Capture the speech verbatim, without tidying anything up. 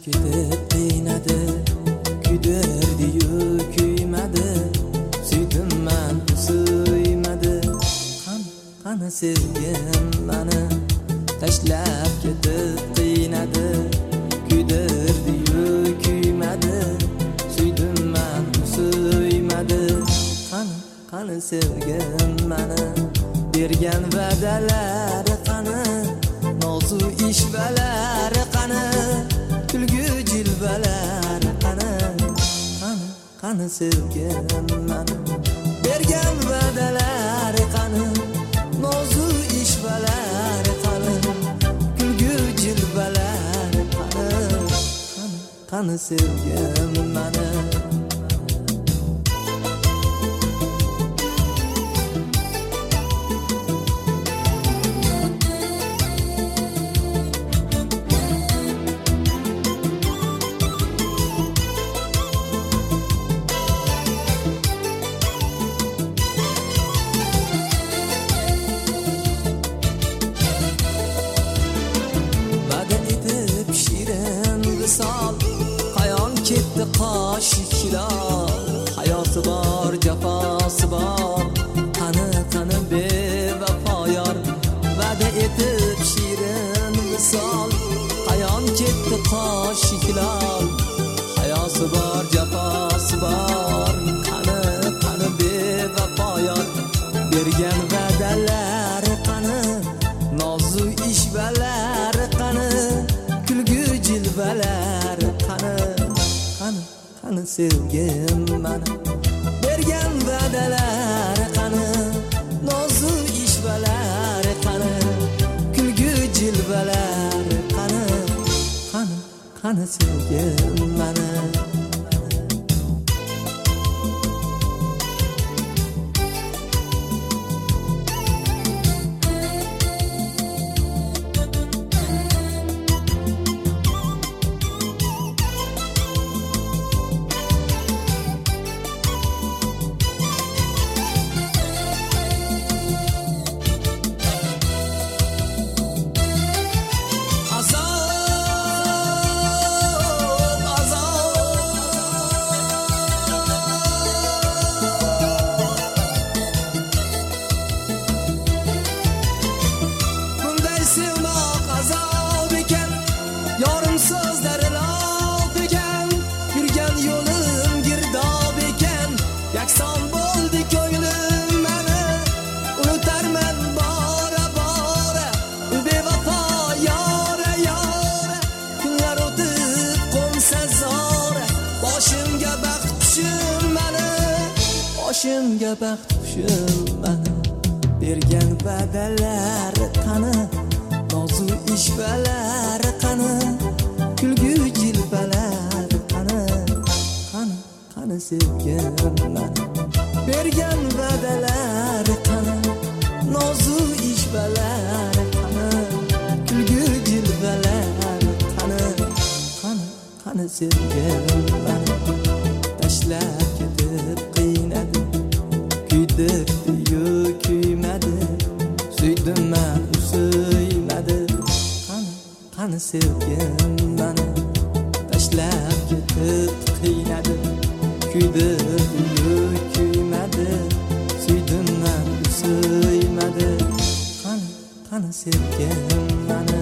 ketib qiynadi, kuydirdi-yu kuymadi, suydim man suymadi. Qani, qani sevgim mani tashlab ketib qiynadi, kuydirdi-yu kuymadi, suydim man suymadi. Qani, qani sevgim mani bergan va'dalari qani, nozu ishvalari qani, kulgu jilvalari qani, qani, qani sevgim mani bergan va'dalari qani, nozu ishvalari qani, kulgu jilvalari qani, qani, qani sevgim mani. Qayon ketdi qoshiqlar, hayoti bor, jafosi bor, qani qani bevafo yor. Va'da etib shirin visol, qayon ketdi qoshiqlar, hayoti bor, jafosi bor, qani qani bevafo yor. Bergan va'dalari qani, nozu ishvalari qani, kulgu jilvalar qani, qani, qani sevgim mani bergan va'dalar qani, nozu ishvalar qani, kulgu jilvalar qani, qani, qani sevgim mani. Sözleri laf eken, yürgen yolum girdab eken, yaksan bo'ldi ko'nglim meni, unutarman bora bora, bevafo yora yora. Kunlar o'tib qo'nsa zora, boshimga baxt qushim meni, boshimga baxt qushim meni. Bergan va'dalar qani, nozu ishvalar qani, kulgu jilvalar qani, qani, qani sevgim mani bergan va'dalar qani, nozu ishvalar qani, kulgu jilvalar qani, qani, qani sevgim mani tashlab ketib qiynadi, kuydirdi-yu kuymadi, suydim man suymadi. Qani, qani sevgim mani tashlab ketib qiynadi, kuydirdi-yu kuymadi, suydim man suymadi. Qani, qani sevgim mani.